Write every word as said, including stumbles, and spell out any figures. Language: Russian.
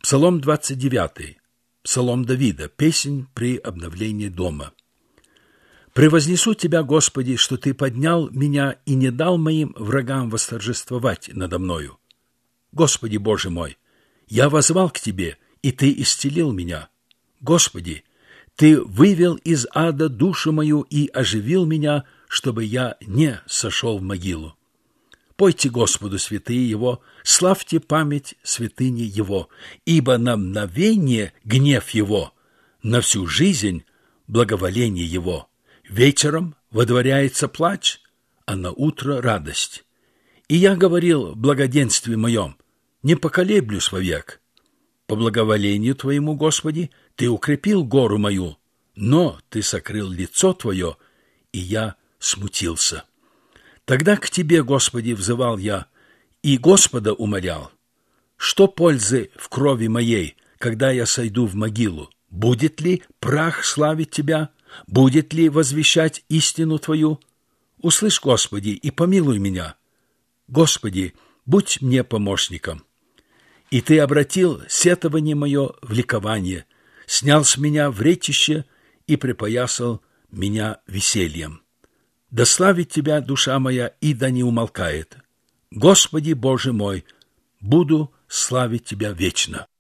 Псалом двадцать девятый. Псалом Давида. Песнь при обновлении дома. «Превознесу Тебя, Господи, что Ты поднял меня и не дал моим врагам восторжествовать надо мною. Господи, Боже мой, я воззвал к Тебе, и Ты исцелил меня. Господи, Ты вывел из ада душу мою и оживил меня, чтобы я не сошел в могилу. Пойте Господу святые Его, славьте память святыни Его, ибо на мгновение гнев Его, на всю жизнь благоволение Его. Вечером водворяется плач, а на утро радость. И я говорил в благоденствии моем, не поколеблюсь вовек. По благоволению Твоему, Господи, Ты укрепил гору мою, но Ты сокрыл лицо Твое, и я смутился. Тогда к Тебе, Господи, взывал я, и Господа умолял. Что пользы в крови моей, когда я сойду в могилу? Будет ли прах славить Тебя? Будет ли возвещать истину Твою? Услышь, Господи, и помилуй меня. Господи, будь мне помощником. И Ты обратил сетование мое в ликование, снял с меня вретище и припоясал меня весельем. Да славит Тебя душа моя, и да не умолкает. Господи, Боже мой, буду славить Тебя вечно.